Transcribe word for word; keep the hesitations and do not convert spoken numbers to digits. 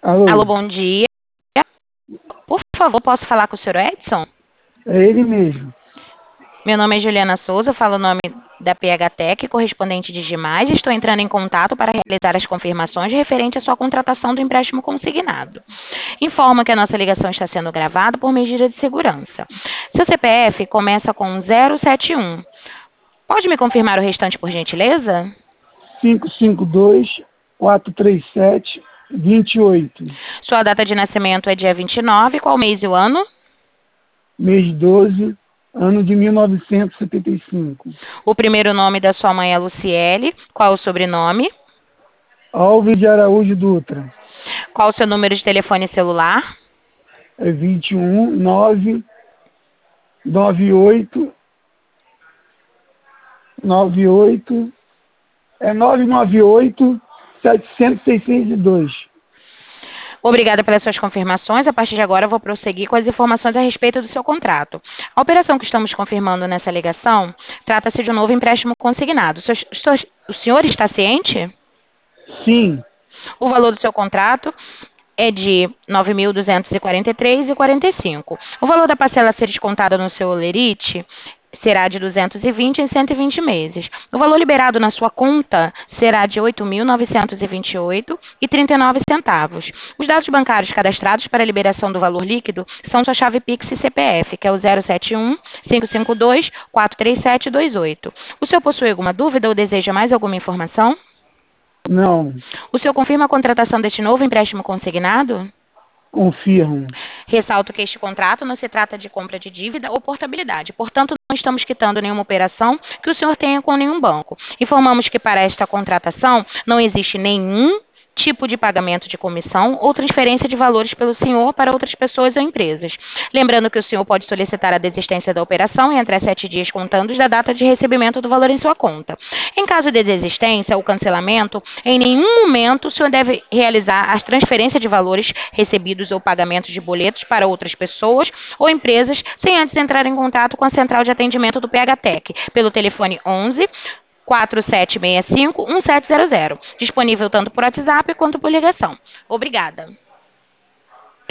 Alô, Alô, bom dia. Por favor, posso falar com o senhor Edson? é ele mesmo. Meu nome é Juliana Souza, eu falo o nome da P H Tech, correspondente de Gimais, e estou entrando em contato para realizar as confirmações referente à sua contratação do empréstimo consignado. Informo que a nossa ligação está sendo gravada por medida de segurança. Seu C P F começa com zero sete um. Pode me confirmar o restante, por gentileza? cinco cinco dois, quatro três sete, dois oito. Sua data de nascimento é dia vinte e nove, qual mês e o ano? Mês doze, ano de mil novecentos e setenta e cinco. O primeiro nome da sua mãe é Luciele, qual o sobrenome? Alves de Araújo Dutra. Qual o seu número de telefone celular? É vinte e um, nove, nove oito, nove oito, é nove nove oito, sete zero zero, seis seis dois. Obrigada pelas suas confirmações. A partir de agora, eu vou prosseguir com as informações a respeito do seu contrato. A operação que estamos confirmando nessa ligação trata-se de um novo empréstimo consignado. O senhor, o senhor está ciente? Sim, O valor do seu contrato é de nove mil duzentos e quarenta e três reais e quarenta e cinco centavos. O valor da parcela a ser descontada no seu holerite será de duzentos e vinte em cento e vinte meses. O valor liberado na sua conta será de oito mil novecentos e vinte e oito reais e trinta e nove centavos. Os dados bancários cadastrados para a liberação do valor líquido são sua chave Pix e C P F, que é o zero sete um, cinco cinco dois, quatro três sete dois oito. O senhor possui alguma dúvida ou deseja mais alguma informação? não, O senhor confirma a contratação deste novo empréstimo consignado? confirmo. Ressalto que este contrato não se trata de compra de dívida ou portabilidade. Portanto, não estamos quitando nenhuma operação que o senhor tenha com nenhum banco. Informamos que para esta contratação não existe nenhum tipo de pagamento de comissão ou transferência de valores pelo senhor para outras pessoas ou empresas. Lembrando que o senhor pode solicitar a desistência da operação em até sete dias contando da data de recebimento do valor em sua conta. Em caso de desistência ou cancelamento, em nenhum momento o senhor deve realizar a transferência de valores recebidos ou pagamentos de boletos para outras pessoas ou empresas sem antes entrar em contato com a central de atendimento do P H Tech pelo telefone onze, quatro sete seis cinco, um sete zero zero, disponível tanto por WhatsApp quanto por ligação. Obrigada.